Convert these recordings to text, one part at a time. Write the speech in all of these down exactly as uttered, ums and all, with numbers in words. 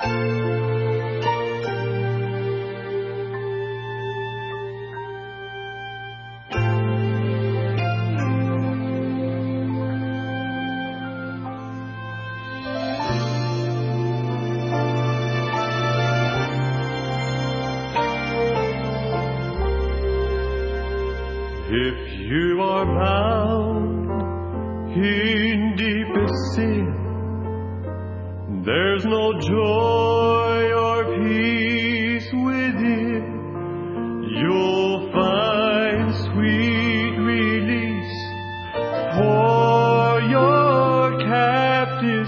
If you are bound in deepest sin, there's no joy or peace within. You'll find sweet release for your captive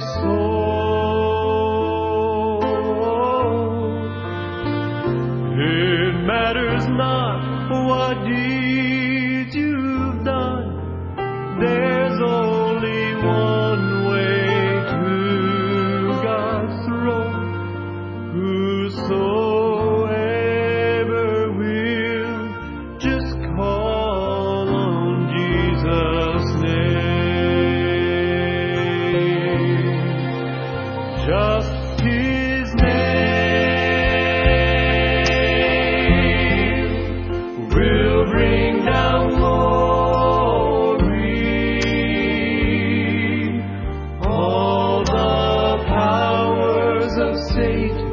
soul. It matters not what deeds you've done, there's only one way to God's throne. Whosoever will, just call on Jesus' name. Just His name will bring down glory. All the powers of Satan,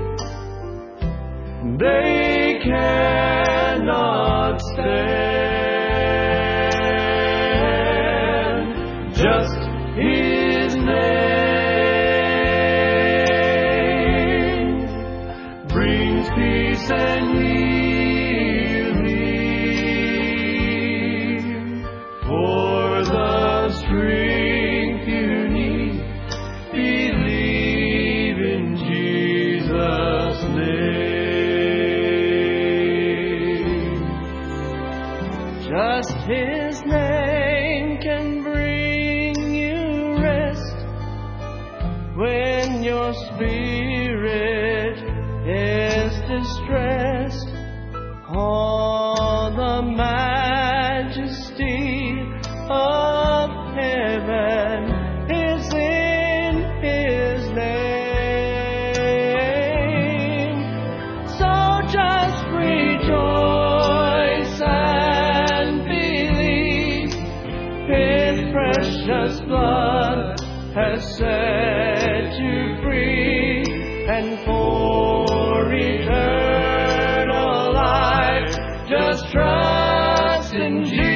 they cannot stand. Just His name brings peace and healing. For the strength you need, believe in Jesus' name. Just His name can bring you rest when your spirit is distressed. All the majesty of heaven is in His name. So just rejoice and believe His precious blood has set you free, and for eternal life just trust in Jesus.